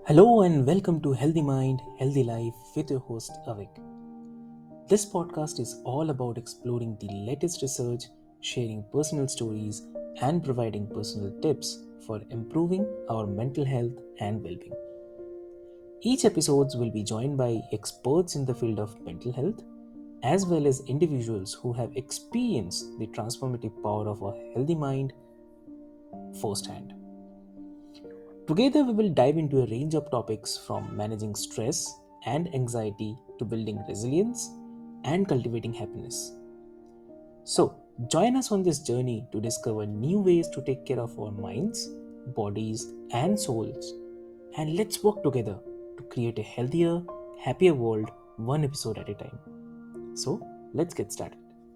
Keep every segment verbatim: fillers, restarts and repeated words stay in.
Hello and welcome to Healthy Mind, Healthy Life with your host Avik. This podcast is all about exploring the latest research, sharing personal stories, and providing personal tips for improving our mental health and well being. Each episode will be joined by experts in the field of mental health, as well as individuals who have experienced the transformative power of a healthy mind firsthand. Together, we will dive into a range of topics from managing stress and anxiety to building resilience and cultivating happiness. So, join us on this journey to discover new ways to take care of our minds, bodies, and souls. And let's work together to create a healthier, happier world one episode at a time. So, let's get started.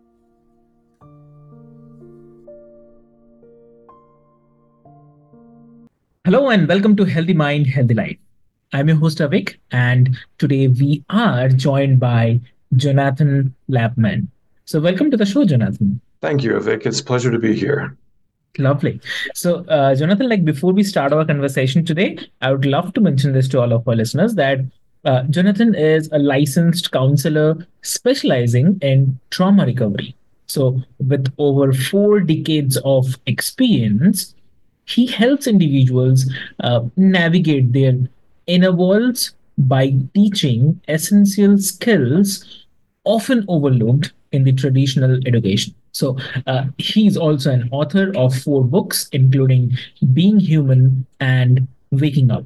Hello and welcome to Healthy Mind, Healthy Life. I'm your host Avik, and today we are joined by Jonathan Lapman. So, welcome to the show, Jonathan. Thank you, Avik. It's a pleasure to be here. Lovely. So, uh, Jonathan, like before we start our conversation today, I would love to mention this to all of our listeners that uh, Jonathan is a licensed counselor specializing in trauma recovery. So, with over four decades of experience, he helps individuals uh, navigate their inner worlds by teaching essential skills often overlooked in the traditional education. So, uh, he's also an author of four books, including Being Human and Waking Up,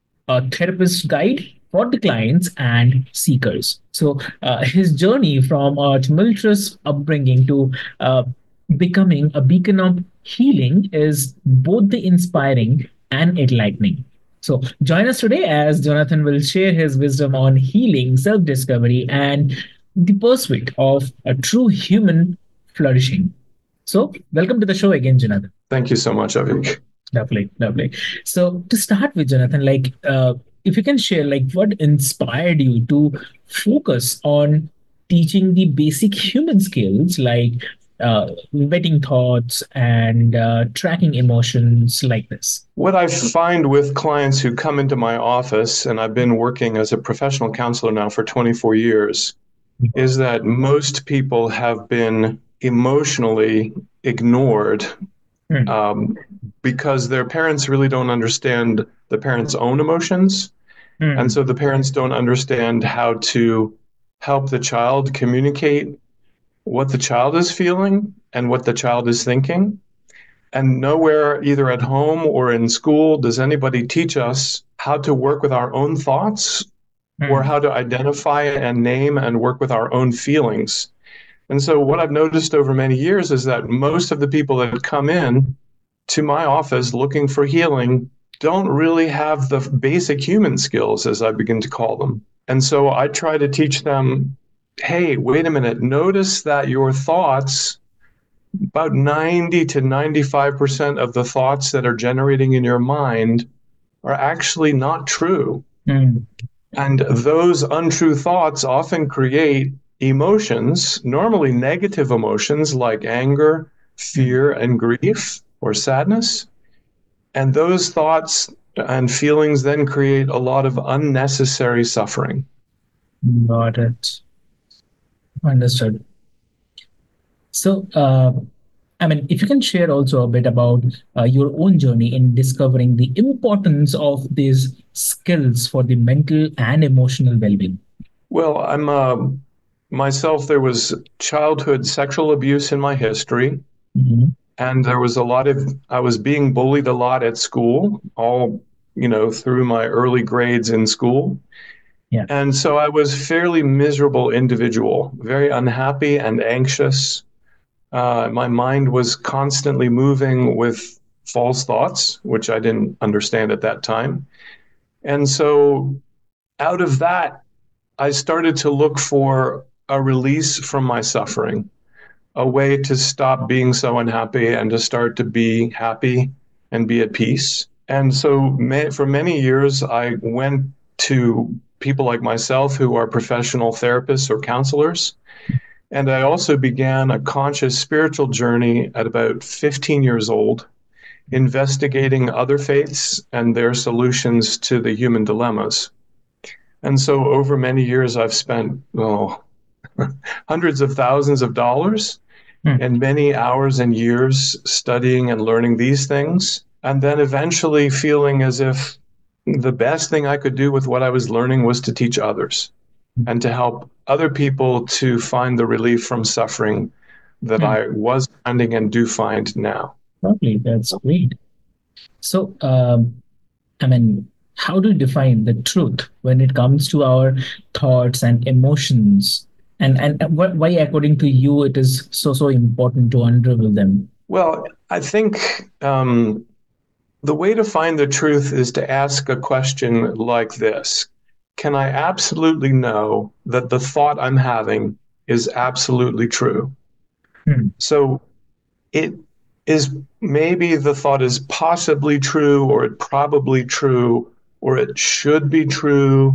a therapist's guide for the clients and seekers. So, uh, his journey from a tumultuous upbringing to uh, becoming a beacon of healing is both the inspiring and enlightening. So, join us today as Jonathan will share his wisdom on healing, self discovery, and the pursuit of a true human flourishing. So, welcome to the show again, Jonathan. Thank you so much, Avik. Lovely, lovely. So to start with, Jonathan, like uh, if you can share, like what inspired you to focus on teaching the basic human skills, like uh, vetting thoughts and uh, tracking emotions, like this. What I find with clients who come into my office, and I've been working as a professional counselor now for twenty-four years, is that most people have been emotionally ignored Mm. um, because their parents really don't understand the parents' own emotions. Mm. And so the parents don't understand how to help the child communicate what the child is feeling and what the child is thinking. And nowhere, either at home or in school, does anybody teach us how to work with our own thoughts Mm. or how to identify and name and work with our own feelings. And so what I've noticed over many years is that most of the people that come in to my office looking for healing don't really have the basic human skills, as I begin to call them. And so I try to teach them, hey, wait a minute, notice that your thoughts, about ninety to ninety-five percent of the thoughts that are generating in your mind are actually not true. Mm. And those untrue thoughts often create emotions, normally negative emotions like anger, fear, and grief or sadness. And those thoughts and feelings then create a lot of unnecessary suffering. Got it. Understood. So, uh, I mean, if you can share also a bit about uh, your own journey in discovering the importance of these skills for the mental and emotional well-being. Well, I'm uh, myself, there was childhood sexual abuse in my history. Mhm. And there was a lot of, I was being bullied a lot at school, all, you know, through my early grades in school. Yeah. And so I was a fairly miserable individual, very unhappy and anxious. Uh, my mind was constantly moving with false thoughts, which I didn't understand at that time. And so out of that, I started to look for a release from my suffering, a way to stop being so unhappy and to start to be happy and be at peace. And so may, for many years, I went to people like myself who are professional therapists or counselors. And I also began a conscious spiritual journey at about fifteen years old investigating other faiths and their solutions to the human dilemmas. And so over many years, I've spent oh, hundreds of thousands of dollars Hmm. and many hours and years studying and learning these things, and then eventually feeling as if the best thing I could do with what I was learning was to teach others and to help other people to find the relief from suffering that Hmm. I was finding and do find now. Lovely. That's great. So, um, I mean, how do you define the truth when it comes to our thoughts and emotions? And and wh- why, according to you, it is so so important to unravel them? Well, I think um, the way to find the truth is to ask a question like this. Can I absolutely know that the thought I'm having is absolutely true? Hmm. So it is maybe the thought is possibly true, or it probably true, or it should be true,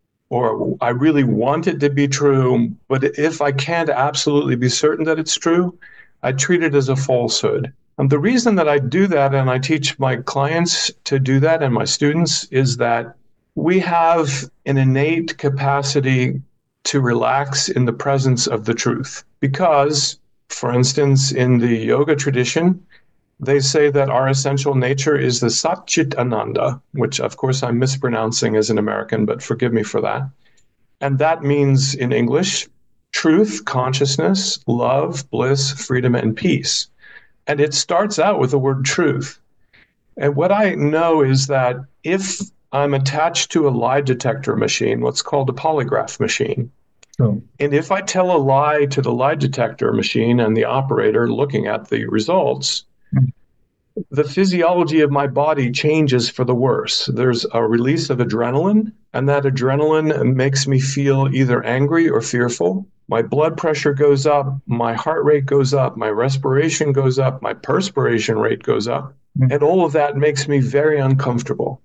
or I really want it to be true. But if I can't absolutely be certain that it's true, I treat it as a falsehood. And the reason that I do that, and I teach my clients to do that and my students, is that we have an innate capacity to relax in the presence of the truth. Because, for instance, in the yoga tradition, they say that our essential nature is the Satchit Ananda, which of course I'm mispronouncing as an American, but forgive me for that. And that means in English, truth, consciousness, love, bliss, freedom, and peace. And it starts out with the word truth. And what I know is that if I'm attached to a lie detector machine, what's called a polygraph machine, So, and if I tell a lie to the lie detector machine and the operator looking at the results, hmm. the physiology of my body changes for the worse. There's a release of adrenaline, and that adrenaline makes me feel either angry or fearful. My blood pressure goes up, my heart rate goes up, my respiration goes up, my perspiration rate goes up, Hmm. and all of that makes me very uncomfortable.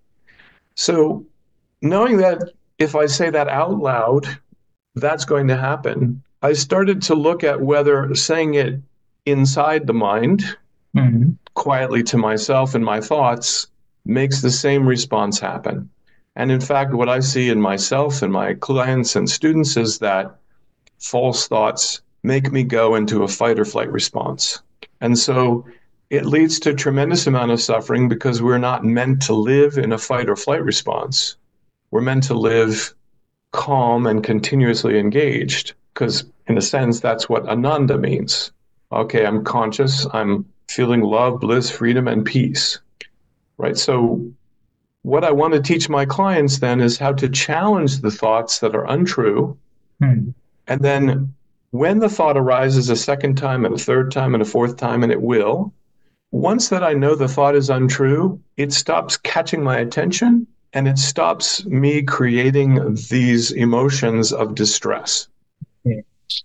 So, knowing that if I say that out loud, that's going to happen, I started to look at whether saying it inside the mind, Hmm. quietly to myself and my thoughts, makes the same response happen. And in fact, what I see in myself and my clients and students is that false thoughts make me go into a fight or flight response. And so it leads to a tremendous amount of suffering because we're not meant to live in a fight or flight response. We're meant to live calm and continuously engaged because, in a sense, that's what Ananda means. Okay, I'm conscious, I'm feeling love, bliss, freedom, and peace, right? So, what I want to teach my clients then is how to challenge the thoughts that are untrue. Hmm. And then, when the thought arises a second time and a third time and a fourth time, and it will, once that I know the thought is untrue, it stops catching my attention and it stops me creating these emotions of distress. Yeah.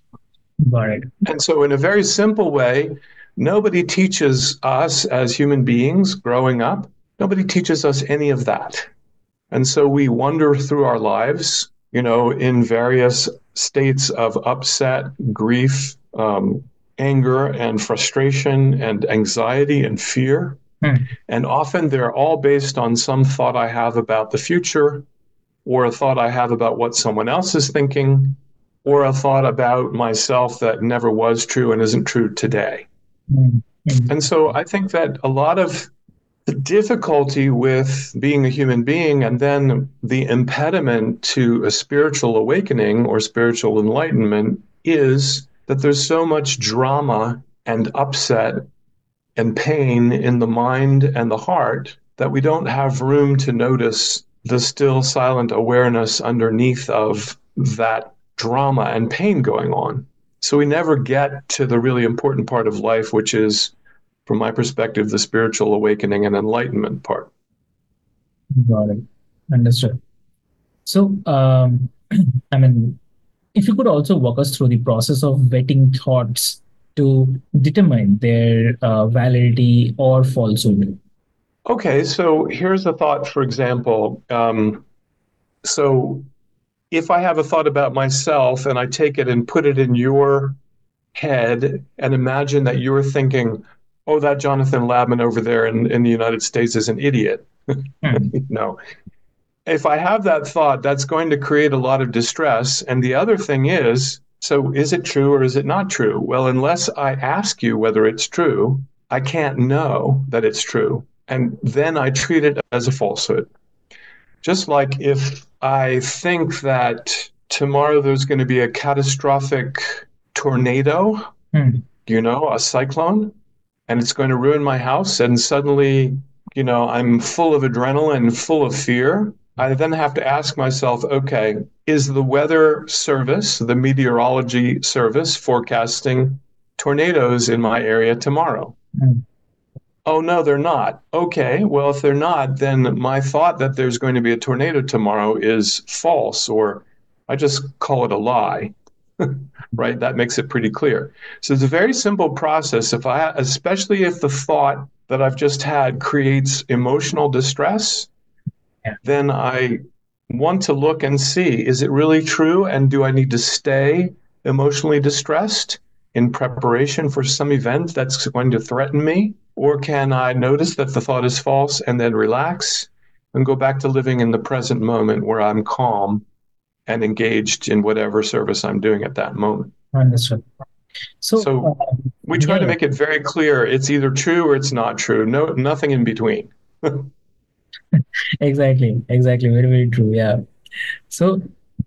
Got it. And so, in a very simple way, nobody teaches us as human beings growing up, nobody teaches us any of that. And so we wander through our lives, you know, in various states of upset, grief, um, anger, and frustration, and anxiety and fear. Hmm. And often they're all based on some thought I have about the future, or a thought I have about what someone else is thinking, or a thought about myself that never was true and isn't true today. Hmm. And so I think that a lot of the difficulty with being a human being and then the impediment to a spiritual awakening or spiritual enlightenment is that there's so much drama and upset and pain in the mind and the heart that we don't have room to notice the still silent awareness underneath of that drama and pain going on. So we never get to the really important part of life, which is, from my perspective, the spiritual awakening and enlightenment part. Got it. Understood. So, um, I mean, if you could also walk us through the process of vetting thoughts to determine their uh, validity or falsehood. Okay, so here's a thought, for example. Um, so if I have a thought about myself and I take it and put it in your head and imagine that you're thinking, oh, that Jonathan Labman over there in, in the United States is an idiot. Hmm. No. If I have that thought, that's going to create a lot of distress. And the other thing is, so is it true or is it not true? Well, unless I ask you whether it's true, I can't know that it's true. And then I treat it as a falsehood. Just like if I think that tomorrow there's going to be a catastrophic tornado, Hmm. you know, a cyclone, and it's going to ruin my house, and suddenly, you know, I'm full of adrenaline, full of fear. I then have to ask myself, okay, is the weather service, the meteorology service, forecasting tornadoes in my area tomorrow? Hmm. Oh, no, they're not. Okay, well, if they're not, then my thought that there's going to be a tornado tomorrow is false, or I just call it a lie, right? That makes it pretty clear. So it's a very simple process. If I, especially if the thought that I've just had creates emotional distress, Yeah. then I want to look and see, is it really true? And do I need to stay emotionally distressed in preparation for some event that's going to threaten me? Or can I notice that the thought is false and then relax and go back to living in the present moment where I'm calm and engaged in whatever service I'm doing at that moment? Understood. So, So uh, we yeah, try to yeah. make it very clear it's either true or it's not true. No, nothing in between. Exactly, exactly. Very, very true. Yeah. So,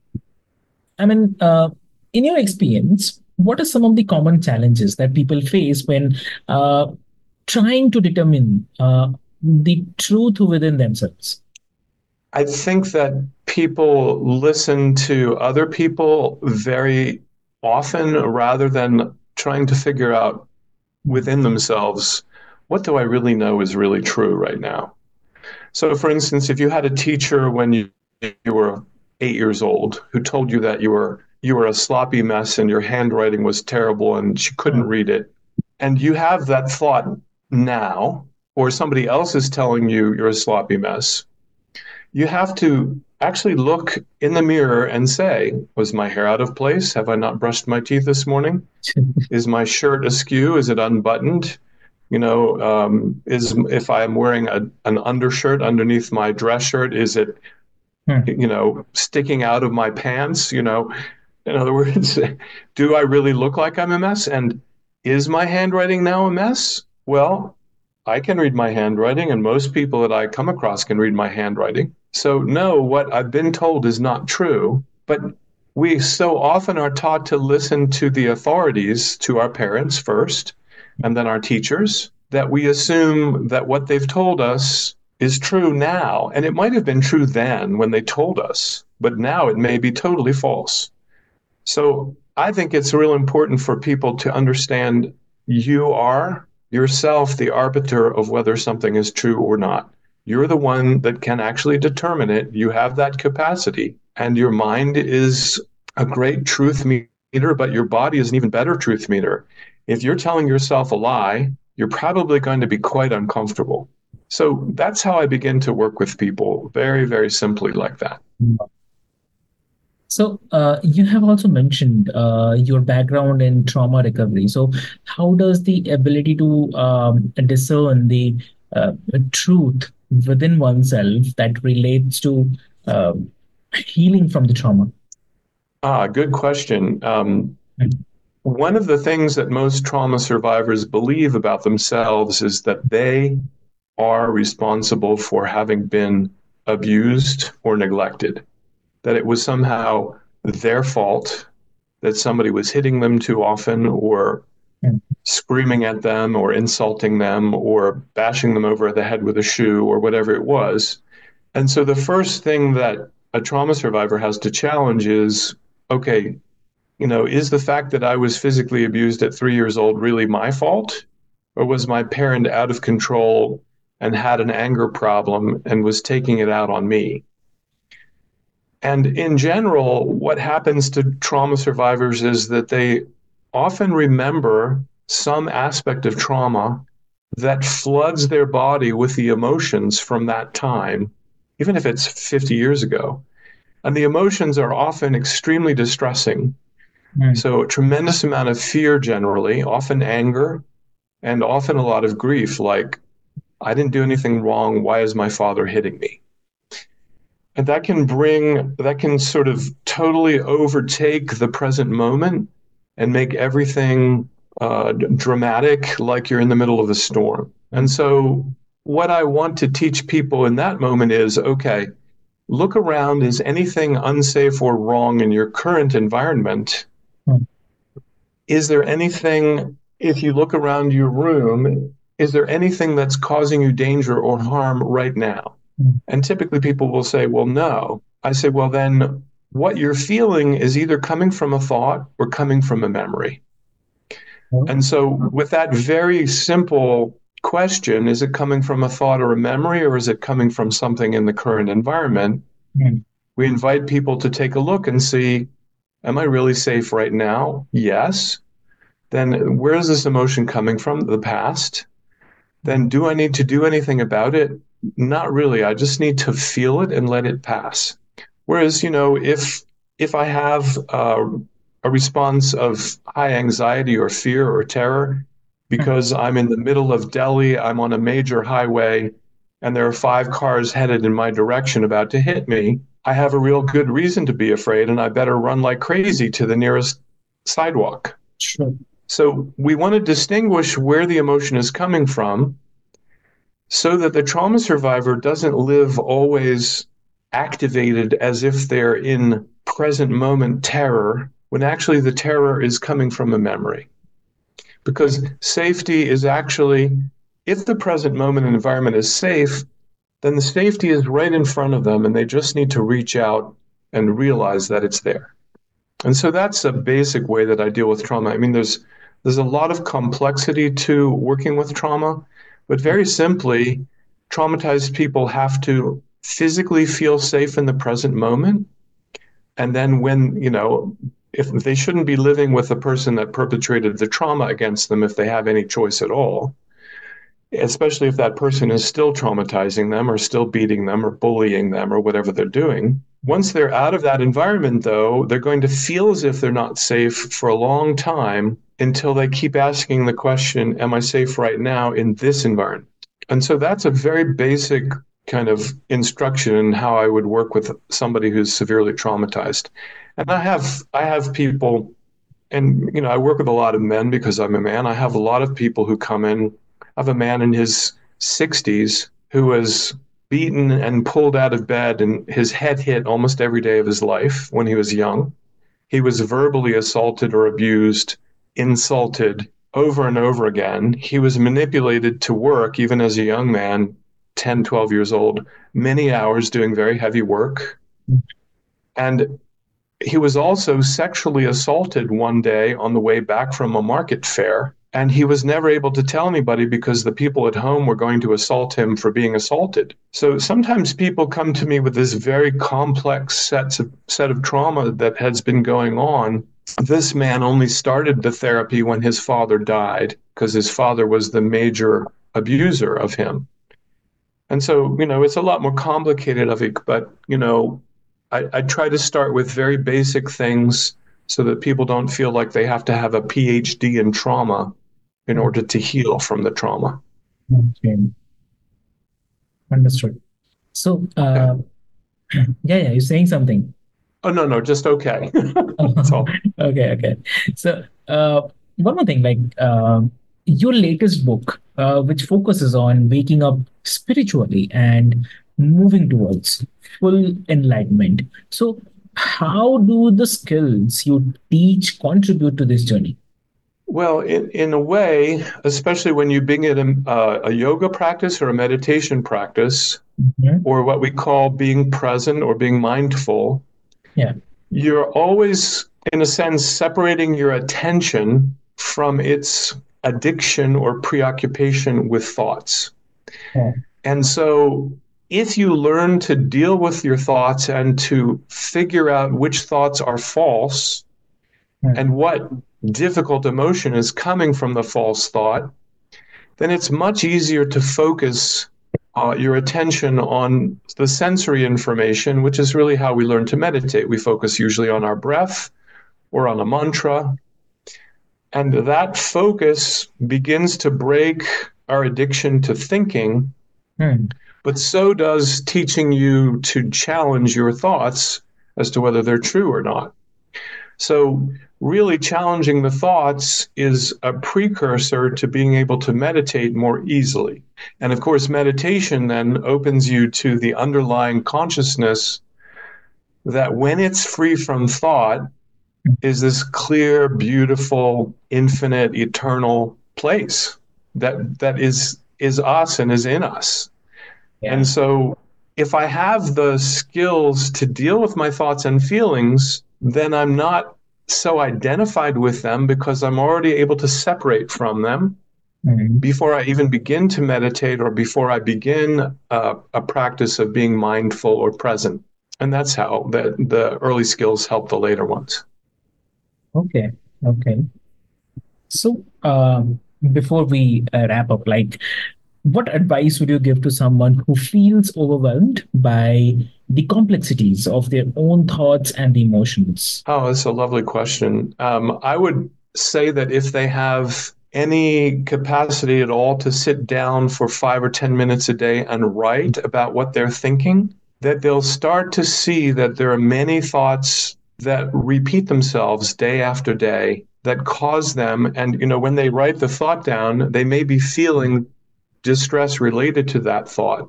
I mean, uh, in your experience, what are some of the common challenges that people face when uh, trying to determine uh, the truth within themselves? I think that people listen to other people very often rather than trying to figure out Hmm. within themselves, what do I really know is really true right now? So, for instance, if you had a teacher when you, you were eight years old who told you that you were you were a sloppy mess and your handwriting was terrible and she couldn't Hmm. read it, and you have that thought now, or somebody else is telling you you're a sloppy mess, you have to actually look in the mirror and say, was my hair out of place? Have I not brushed my teeth this morning? Is my shirt askew? Is it unbuttoned? You know, um, is if I'm wearing a, an undershirt underneath my dress shirt, is it, Hmm. you know, sticking out of my pants? You know, in other words, do I really look like I'm a mess? And is my handwriting now a mess? Well, I can read my handwriting, and most people that I come across can read my handwriting. So, no, what I've been told is not true. But we so often are taught to listen to the authorities, to our parents first, and then our teachers, that we assume that what they've told us is true now. And it might have been true then when they told us, but now it may be totally false. So I think it's real important for people to understand you are yourself the arbiter of whether something is true or not. You're the one that can actually determine it. You have that capacity, and your mind is a great truth meter, but your body is an even better truth meter. If you're telling yourself a lie, you're probably going to be quite uncomfortable. So that's how I begin to work with people, very, very simply like that. So, uh, you have also mentioned uh, your background in trauma recovery. So, how does the ability to um, discern the uh, truth within oneself that relates to uh, healing from the trauma? Ah, good question. Um, Mm. one of the things that most trauma survivors believe about themselves is that they are responsible for having been abused or neglected, that it was somehow their fault that somebody was hitting them too often or Mm. screaming at them or insulting them or bashing them over the head with a shoe or whatever it was. And so the first thing that a trauma survivor has to challenge is, okay, you know, is the fact that I was physically abused at three years old really my fault? Or was my parent out of control and had an anger problem and was taking it out on me? And in general, what happens to trauma survivors is that they often remember some aspect of trauma that floods their body with the emotions from that time, even if it's fifty years ago. And the emotions are often extremely distressing. Mm. So, a tremendous amount of fear generally, often anger, and often a lot of grief, like, I didn't do anything wrong. Why is my father hitting me? And that can bring, that can sort of totally overtake the present moment and make everything uh, dramatic, like you're in the middle of a storm. And so, what I want to teach people in that moment is, okay, look around. Is anything unsafe or wrong in your current environment? Hmm. Is there anything, if you look around your room, is there anything that's causing you danger or harm right now? Hmm. And typically people will say, well, no. I say, well, then what you're feeling is either coming from a thought or coming from a memory. Hmm. And so, with that very simple question, is it coming from a thought or a memory, or is it coming from something in the current environment? Hmm. We invite people to take a look and see, am I really safe right now? Yes. Then where is this emotion coming from? The past. Then do I need to do anything about it? Not really. I just need to feel it and let it pass. Whereas, you know, if if I have uh, a response of high anxiety or fear or terror because I'm in the middle of Delhi, I'm on a major highway, and there are five cars headed in my direction about to hit me, I have a real good reason to be afraid, and I better run like crazy to the nearest sidewalk. Sure. So we want to distinguish where the emotion is coming from so that the trauma survivor doesn't live always activated as if they're in present moment terror, when actually the terror is coming from a memory. Because safety is actually, if the present moment environment is safe, then the safety is right in front of them and they just need to reach out and realize that it's there. And so that's a basic way that I deal with trauma. I mean, there's there's a lot of complexity to working with trauma, but very simply, traumatized people have to physically feel safe in the present moment. And then when, you know, if they shouldn't be living with the person that perpetrated the trauma against them if they have any choice at all, especially if that person is still traumatizing them or still beating them or bullying them or whatever they're doing. Once they're out of that environment, though, they're going to feel as if they're not safe for a long time until they keep asking the question, am I safe right now in this environment? And so that's a very basic kind of instruction in how I would work with somebody who's severely traumatized. And I have I have people, and you know, I work with a lot of men because I'm a man. I have a lot of people who come in. I have a man in his sixties who was beaten and pulled out of bed and his head hit almost every day of his life when he was young. He was verbally assaulted or abused, insulted over and over again. He was manipulated to work, even as a young man, ten, twelve years old, many hours doing very heavy work. And he was also sexually assaulted one day on the way back from a market fair. And he was never able to tell anybody because the people at home were going to assault him for being assaulted. So sometimes people come to me with this very complex sets of, set of trauma that has been going on. This man only started the therapy when his father died because his father was the major abuser of him. And so, you know, it's a lot more complicated, Avik, but, you know, I, I try to start with very basic things so that people don't feel like they have to have a P H D in trauma in order to heal from the trauma. Okay. Understood. So, uh, yeah, yeah, you're saying something. Oh, no, no, just okay. That's all. Okay, okay. So, uh, one more thing, like uh, your latest book, uh, which focuses on waking up spiritually and moving towards full enlightenment. So, how do the skills you teach contribute to this journey? Well, in, in a way, especially when you begin a, a yoga practice or a meditation practice, Mhm. or what we call being present or being mindful, Yeah. you're always, in a sense, separating your attention from its addiction or preoccupation with thoughts. Yeah. And so, if you learn to deal with your thoughts and to figure out which thoughts are false Hmm. and what difficult emotion is coming from the false thought, then it's much easier to focus uh, your attention on the sensory information, which is really how we learn to meditate. We focus usually on our breath or on a mantra. And that focus begins to break our addiction to thinking, Hmm. but so does teaching you to challenge your thoughts as to whether they're true or not. So, really challenging the thoughts is a precursor to being able to meditate more easily. And of course, meditation then opens you to the underlying consciousness that when it's free from thought, is this clear, beautiful, infinite, eternal place that that is is us and is in us. Yeah. And so if I have the skills to deal with my thoughts and feelings, then I'm not so identified with them because I'm already able to separate from them Mhm. before I even begin to meditate or before I begin uh, a practice of being mindful or present. And that's how the, the early skills help the later ones. Okay. Okay. So, um, before we uh, wrap up, like, what advice would you give to someone who feels overwhelmed by the complexities of their own thoughts and emotions? Oh, that's a lovely question. Um, I would say that if they have any capacity at all to sit down for five or ten minutes a day and write about what they're thinking, that they'll start to see that there are many thoughts that repeat themselves day after day that cause them. And, you know, when they write the thought down, they may be feeling distress related to that thought.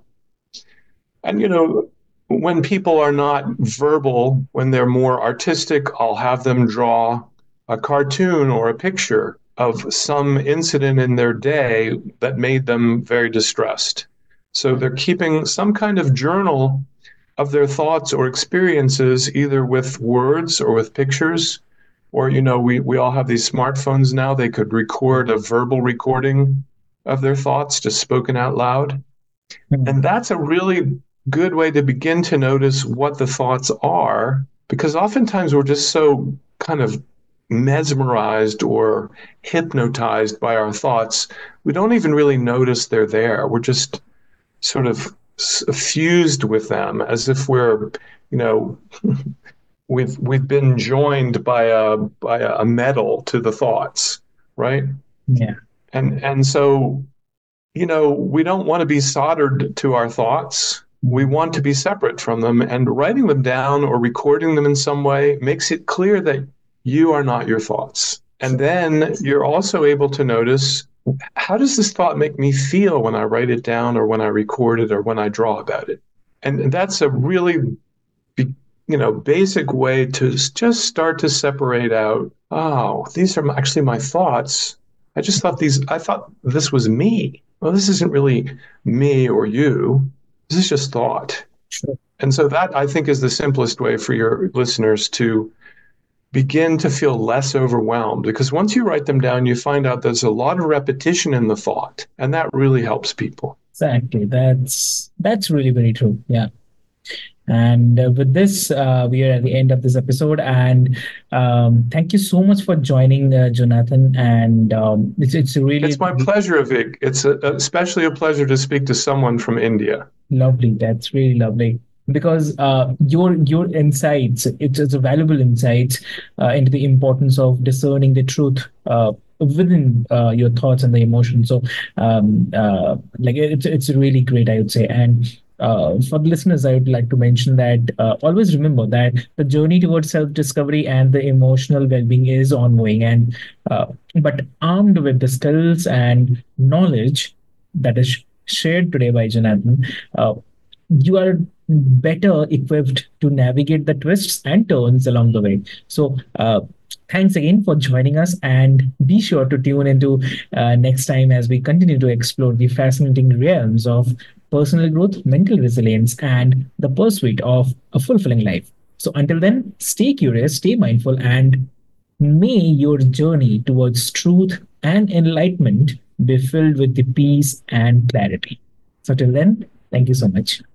And, you know, when people are not verbal, when they're more artistic, I'll have them draw a cartoon or a picture of some incident in their day that made them very distressed. So they're keeping some kind of journal of their thoughts or experiences, either with words or with pictures. Or, you know, we, we all have these smartphones now. They could record a verbal recording of their thoughts, just spoken out loud. Hmm. And that's a really good way to begin to notice what the thoughts are, because oftentimes we're just so kind of mesmerized or hypnotized by our thoughts, we don't even really notice they're there. We're just sort of fused with them as if we're, you know, we've we've been joined by a by a metal to the thoughts, right? Yeah. And and so, you know, we don't want to be soldered to our thoughts. We want to be separate from them, and writing them down or recording them in some way makes it clear that you are not your thoughts. And then you're also able to notice, how does this thought make me feel when I write it down or when I record it or when I draw about it? And that's a really, you know, basic way to just start to separate out, oh, these are actually my thoughts. I just thought these, I thought this was me. Well, this isn't really me or you. This is just thought. Sure. And so that, I think, is the simplest way for your listeners to begin to feel less overwhelmed, because once you write them down, you find out there's a lot of repetition in the thought, and that really helps people. Exactly. That's that's really very true. Yeah. And uh, with this, uh, we are at the end of this episode. And um, thank you so much for joining, uh, Jonathan. And um, it's it's really It's my pleasure, Vic. It's a, especially a pleasure to speak to someone from India. lovely. That's really lovely. Because uh, your your insights, it's, it's a valuable insights uh, into the importance of discerning the truth uh, within uh, your thoughts and the emotions. So, um, uh, like it's it's really great, I would say. And uh, for the listeners, I would like to mention that uh, always remember that the journey towards self-discovery and the emotional well-being is ongoing. And uh, but armed with the skills and knowledge that is shared today by Jonathan, uh, you are better equipped to navigate the twists and turns along the way. So, uh, thanks again for joining us, and be sure to tune into uh, next time as we continue to explore the fascinating realms of personal growth, mental resilience, and the pursuit of a fulfilling life. So, until then, stay curious, stay mindful, and may your journey towards truth and enlightenment be filled with the peace and clarity. So, till then, thank you so much.